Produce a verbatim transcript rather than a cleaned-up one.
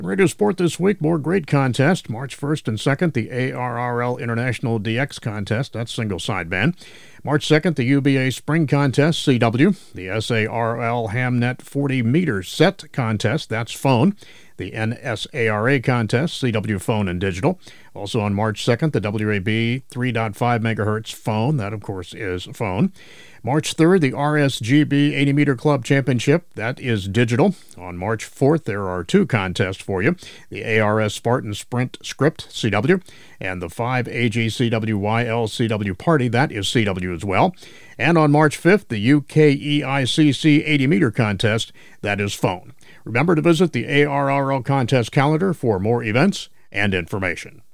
Radio Sport this week, more great contests. March first and second, the A R R L International D X Contest. That's single sideband. March second, the U B A Spring Contest, C W. The S A R L Hamnet forty meter Set Contest. That's phone. The N S A R A Contest, C W phone and digital. Also on March second, the W A B three point five megahertz phone. That, of course, is phone. March third, the R S G B eighty meter Club Championship. That is digital. On March fourth, there are two contests for you. The A R S Spartan Sprint Script, C W, and the five A G C W Y L C W Party. That is C W as well. And on March fifth, the U K E I C C eighty meter contest. That is phone. Remember to visit the A R R L contest calendar for more events and information.